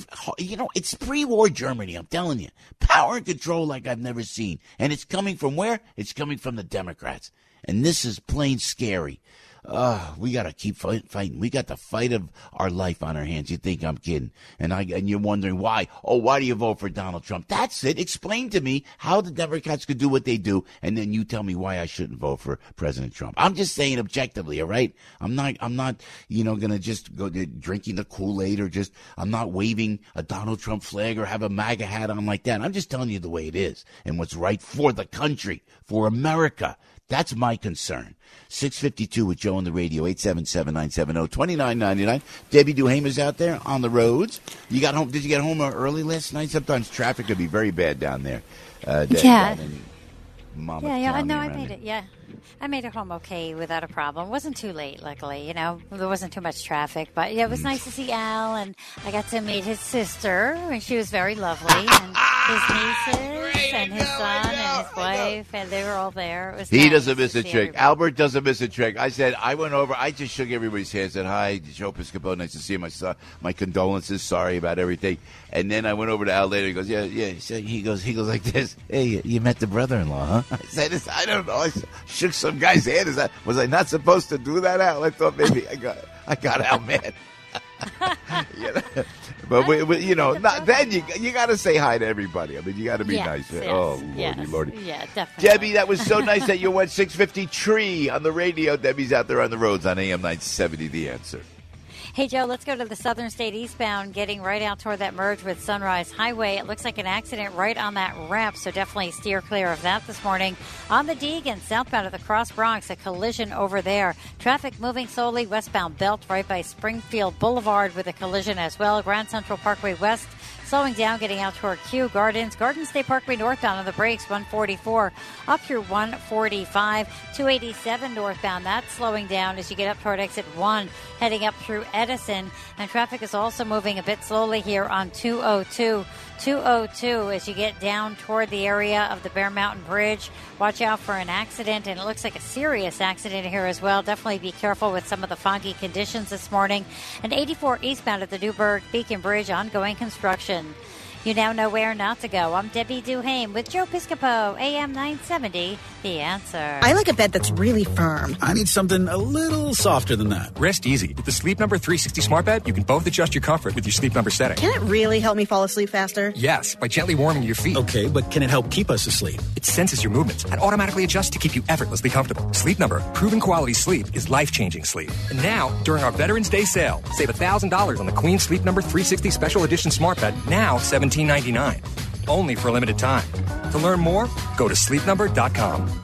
it's pre-war Germany, I'm telling you. Power and control like I've never seen. And it's coming from where? It's coming from the Democrats. And this is plain scary. we got to keep fighting. We got the fight of our life on our hands. You think I'm kidding? And you're wondering why. Oh, why do you vote for Donald Trump? That's it. Explain to me how the Democrats could do what they do, and then you tell me why I shouldn't vote for President Trump. I'm just saying objectively, all right? I'm not, going to just go drinking the Kool-Aid or I'm not waving a Donald Trump flag or have a MAGA hat on like that. I'm just telling you the way it is and what's right for the country, for America. That's my concern. 652 with Joe on the radio, 877-970-2999. Debbie Duhame is out there on the roads. You got home? Did you get home early last night? Sometimes traffic could be very bad down there. Yeah. Monmouth Yeah, County no, I around made there. it. Yeah, I made it home okay without a problem. Wasn't too late, luckily. You know, there wasn't too much traffic, but yeah, it was nice to see Al, and I got to meet his sister, and she was very lovely, and his nieces, and his son, and his wife, and they were all there. It was He nice doesn't to miss a see trick. everybody. Albert doesn't miss a trick. I went over. I just shook everybody's hand, said hi, Joe Piscopo. Nice to see you. My condolences. Sorry about everything. And then I went over to Al later. He goes, yeah. He goes like this. Hey, you met the brother-in-law, huh? I said, I don't know. I shook some guy's hand. Was I not supposed to do that, Al? I thought maybe I got Al mad. But then you got to say hi to everybody. I mean, you got to be nice. Yes, oh, yes, Lordy. Yeah, definitely. Debbie, that was so nice that you went 650 Tree on the radio. Debbie's out there on the roads on AM 970, The Answer. Hey, Joe, let's go to the Southern State eastbound, getting right out toward that merge with Sunrise Highway. It looks like an accident right on that ramp, so definitely steer clear of that this morning. On the Deegan, southbound of the Cross Bronx, a collision over there. Traffic moving slowly westbound belt right by Springfield Boulevard with a collision as well. Grand Central Parkway West slowing down, getting out toward Kew Gardens. Garden State Parkway northbound on the brakes, 144 up through 145. 287 northbound, that's slowing down as you get up toward exit 1, heading up through Edison. And traffic is also moving a bit slowly here on 202. 202 as you get down toward the area of the Bear Mountain Bridge. Watch out for an accident, and it looks like a serious accident here as well. Definitely be careful with some of the foggy conditions this morning. And 84 eastbound at the Newburgh Beacon Bridge, ongoing construction. You now know where not to go. I'm Debbie Duhame with Joe Piscopo, AM 970, The Answer. I like a bed that's really firm. I need something a little softer than that. Rest easy. With the Sleep Number 360 smart bed, you can both adjust your comfort with your Sleep Number setting. Can it really help me fall asleep faster? Yes, by gently warming your feet. Okay, but can it help keep us asleep? It senses your movements and automatically adjusts to keep you effortlessly comfortable. Sleep Number, proven quality sleep is life-changing sleep. And now, during our Veterans Day sale, save $1,000 on the Queen Sleep Number 360 Special Edition smart bed, now $1,799. Only for a limited time. To learn more, go to sleepnumber.com.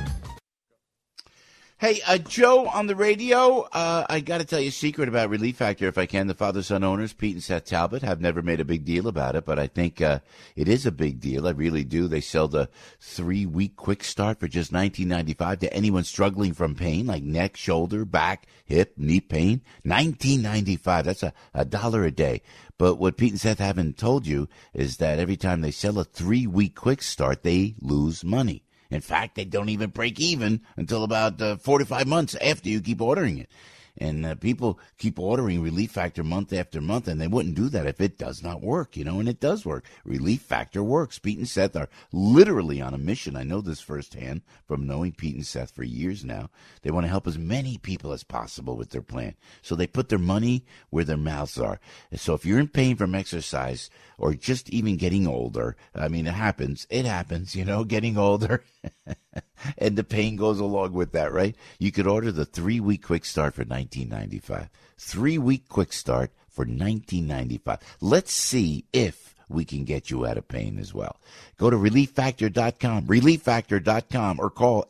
Hey, Joe on the radio. I got to tell you a secret about Relief Factor, if I can. The father-son owners, Pete and Seth Talbot, have never made a big deal about it, but I think it is a big deal. I really do. They sell the 3-week quick start for just $19.95 to anyone struggling from pain like neck, shoulder, back, hip, knee pain. $19.95. That's $1 a day. But what Pete and Seth haven't told you is that every time they sell a 3-week quick start, they lose money. In fact, they don't even break even until about 4 to 5 months after you keep ordering it. And people keep ordering Relief Factor month after month, and they wouldn't do that if it does not work, and it does work. Relief Factor works. Pete and Seth are literally on a mission. I know this firsthand from knowing Pete and Seth for years now. They want to help as many people as possible with their plan. So they put their money where their mouths are. So if you're in pain from exercise or just even getting older, I mean, it happens, getting older. And the pain goes along with that, right? You could order the 3-week quick start for $19.95. 3-week quick start for $19.95. Let's see if we can get you out of pain as well. Go to ReliefFactor.com, ReliefFactor.com, or call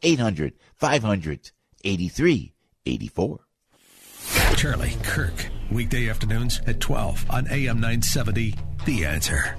800-500-8384. Charlie Kirk, weekday afternoons at 12 on AM 970, The Answer.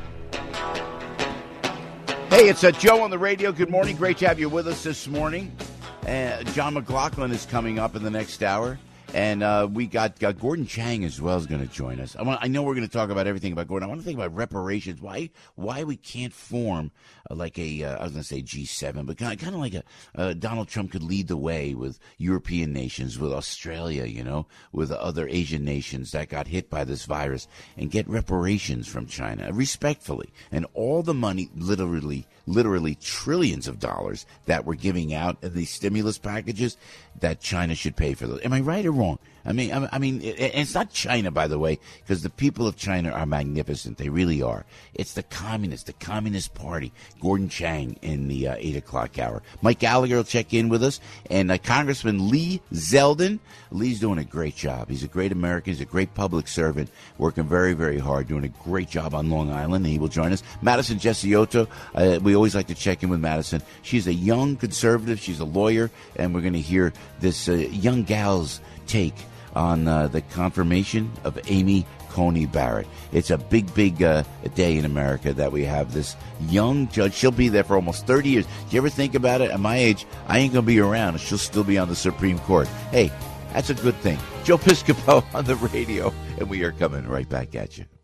Hey, it's Joe on the radio. Good morning. Great to have you with us this morning. John McLaughlin is coming up in the next hour. And we got Gordon Chang as well is going to join us. I know we're going to talk about everything about Gordon. I want to think about reparations. Why we can't form like a I was going to say G7, but kind of like a Donald Trump could lead the way with European nations, with Australia, with other Asian nations that got hit by this virus, and get reparations from China respectfully. And all the money, literally trillions of dollars that we're giving out in these stimulus packages, that China should pay for those. Am I right or wrong? I mean, it's not China, by the way, because the people of China are magnificent. They really are. It's the Communist Party. Gordon Chang in the 8 o'clock hour. Mike Gallagher will check in with us. And Congressman Lee Zeldin. Lee's doing a great job. He's a great American. He's a great public servant, working very, very hard, doing a great job on Long Island. And he will join us. Madison Gesiotto. We always like to check in with Madison. She's a young conservative. She's a lawyer. And we're going to hear this young gal's take on the confirmation of Amy Coney Barrett. It's a big day in America that we have this young judge. She'll be there for almost 30 years. Do you ever think about it? At my age, I ain't going to be around. She'll still be on the Supreme Court. Hey, that's a good thing. Joe Piscopo on the radio, and we are coming right back at you.